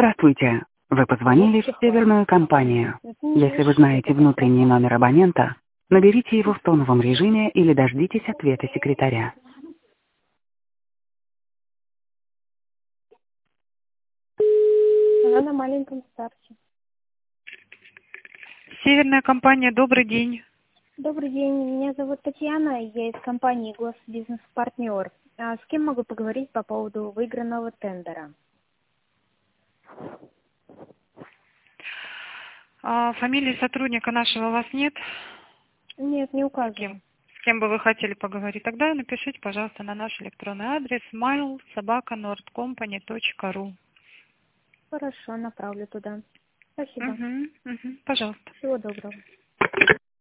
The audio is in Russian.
Здравствуйте. Вы позвонили в Северную компанию. Если вы знаете внутренний номер абонента, наберите его в тоновом режиме или дождитесь ответа секретаря. Она на маленьком старте. Северная компания, добрый день. Добрый день, меня зовут Татьяна, я из компании Госбизнес-партнер. А с кем могу поговорить по поводу выигранного тендера? Фамилии сотрудника нашего у вас нет? Нет, не указано. С кем бы вы хотели поговорить? Тогда напишите, пожалуйста, на наш электронный адрес mail@nordcompany.ru. Хорошо, направлю туда. Спасибо. Пожалуйста. Всего доброго.